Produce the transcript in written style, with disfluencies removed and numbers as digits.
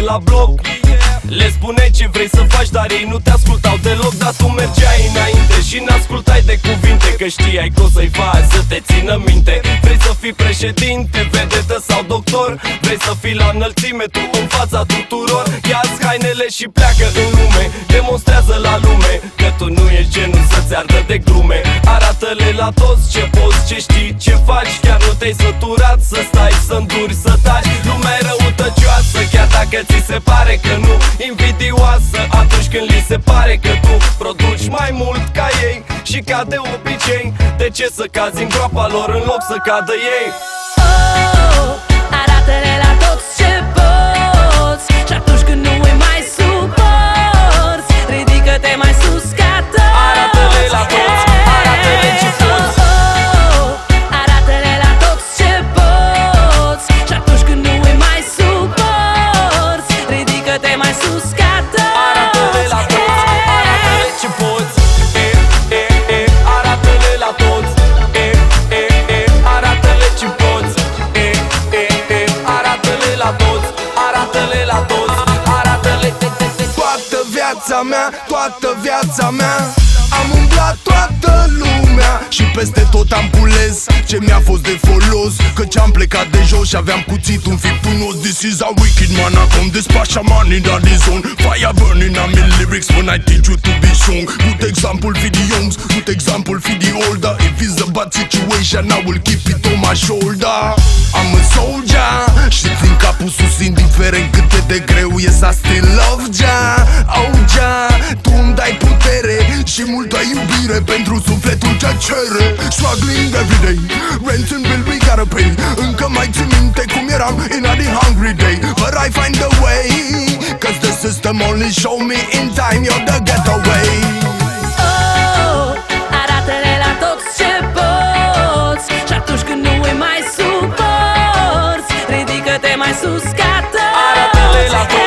la bloc. Le spuneai ce vrei să faci, dar ei nu te ascultau deloc. Dar tu mergeai înainte și n-ascultai de cuvinte, că știai că o să-i faci să te țină minte. Vrei să fii președinte, vedetă sau doctor, vrei să fii la înălțime tu în fața tuturor. Ia-ți hainele și pleacă în lume, demonstrează la lume că tu nu ești genul să-ți ardă de glume. Arată-le la toți ce poți, ce știi, ce faci. Chiar nu te-ai săturat să stai, să înduri, să taci. Lumea e răutăcioasă, chiar dacă ți se pare că nu. Invidioasă atunci când li se pare că tu produci mai mult ca ei. Și ca de obicei, de ce să cazi în groapa lor în loc să cadă ei? Oh, arată-le la toți ce poți. Și atunci când nu îi mai suporți, ridică-te mai sus ca toți. Arată-le la toți, arată-le ce poți. Oh, arată-le la toți ce poți. Și atunci când nu îi mai suporți, ridică-te mai sus ca toți. Arată-le la toți, arată-le ce poți. Arată-le la toți. Arată-le ce poți. Arată-le la toți, arată-le la toți. Arată-le. Toată viața mea, toată viața mea am umblat toată lumea și peste tot am cules ce mi-a fost de folos. Căci am plecat de jos și aveam cuțit un fiptunos. This is a wicked man, I come this pasha man in the zone. Fire burning on me lyrics when I teach you to be strong. Good example for the youngs, good example for the older. If it's a bad situation, I will keep it on my shoulder. I'm a soldier și țin capul sus indiferent cât de greu e să still love ya. Oh ya, tu îmi dai putere și multă iubire pentru sufletul ce cere. Struggling every day, rent and bill we gotta pay. Încă mai țin minte cum eram in a the hungry day. But I find a way, cause the system only show me in time you're the getaway. Oh, arată-le la toți ce poți. Și atunci când nu îi mai suporți, ridică-te mai sus ca toți. Arată-le la toți.